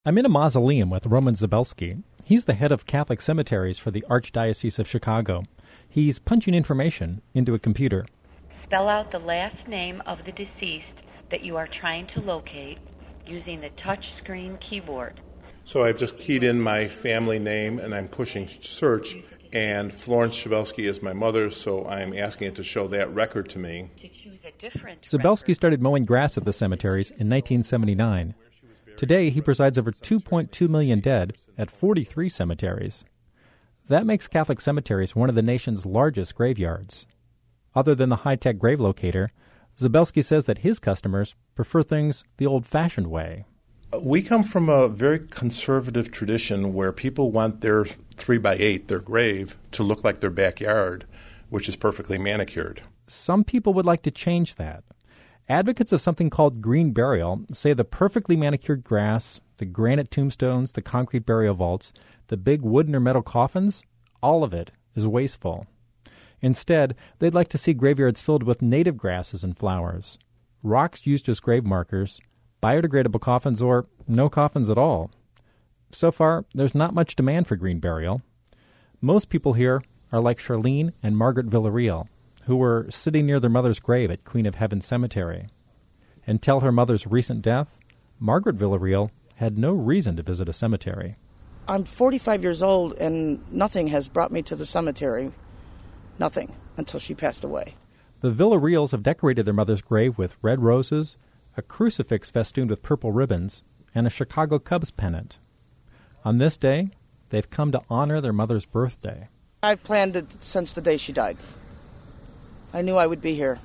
I'm in a mausoleum with Roman Zabelski. He's the head of Catholic cemeteries for the Archdiocese of Chicago. He's punching information into a computer. Spell out the last name of the deceased that you are trying to locate using the touch screen keyboard. So I've just keyed in my family name and I'm pushing search, and Florence Zabelski is my mother, so I'm asking it to show that record to me. Zabelski started mowing grass at the cemeteries in 1979. Today, he presides over 2.2 million dead at 43 cemeteries. That makes Catholic cemeteries one of the nation's largest graveyards. Other than the high-tech grave locator, Zabelski says that his customers prefer things the old-fashioned way. We come from a very conservative tradition where people want their 3x8, their grave, to look like their backyard, which is perfectly manicured. Some people would like to change that. Advocates of something called green burial say the perfectly manicured grass, the granite tombstones, the concrete burial vaults, the big wooden or metal coffins, all of it is wasteful. Instead, they'd like to see graveyards filled with native grasses and flowers, rocks used as grave markers, biodegradable coffins, or no coffins at all. So far, there's not much demand for green burial. Most people here are like Charlene and Margaret Villarreal, who were sitting near their mother's grave at Queen of Heaven Cemetery. Until her mother's recent death, Margaret Villarreal had no reason to visit a cemetery. I'm 45 years old, and nothing has brought me to the cemetery. Nothing, until she passed away. The Villarreals have decorated their mother's grave with red roses, a crucifix festooned with purple ribbons, and a Chicago Cubs pennant. On this day, they've come to honor their mother's birthday. I've planned it since the day she died. I knew I would be here.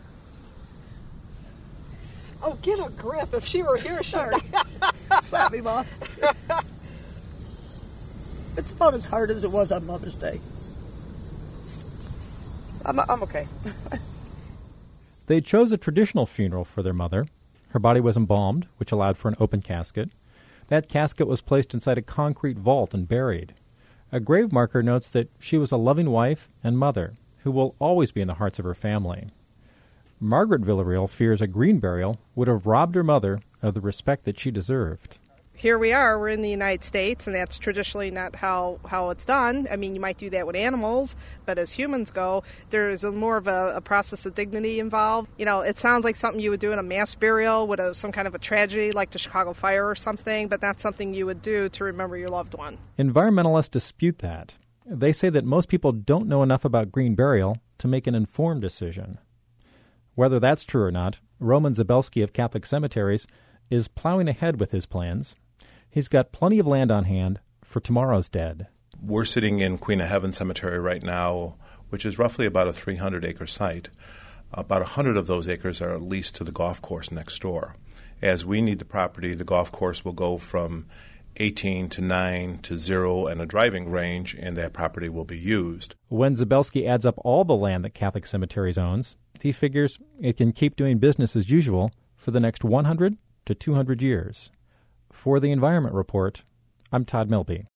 Oh, get a grip. If she were here, sure. Slap me, Mom. It's about as hard as it was on Mother's Day. I'm okay. They chose a traditional funeral for their mother. Her body was embalmed, which allowed for an open casket. That casket was placed inside a concrete vault and buried. A grave marker notes that she was a loving wife and mother who will always be in the hearts of her family. Margaret Villarreal fears a green burial would have robbed her mother of the respect that she deserved. Here we are, we're in the United States, and that's traditionally not how it's done. I mean, you might do that with animals, but as humans go, there's more of a process of dignity involved. You know, it sounds like something you would do in a mass burial with some kind of a tragedy like the Chicago fire or something, but that's something you would do to remember your loved one. Environmentalists dispute that. They say that most people don't know enough about green burial to make an informed decision. Whether that's true or not, Roman Zabelski of Catholic Cemeteries is plowing ahead with his plans. He's got plenty of land on hand for tomorrow's dead. We're sitting in Queen of Heaven Cemetery right now, which is roughly about a 300-acre site. About 100 of those acres are leased to the golf course next door. As we need the property, the golf course will go from 18 to 9 to 0 and a driving range, and that property will be used. When Zabelski adds up all the land that Catholic Cemeteries owns, he figures it can keep doing business as usual for the next 100 to 200 years. For the Environment Report, I'm Todd Milby.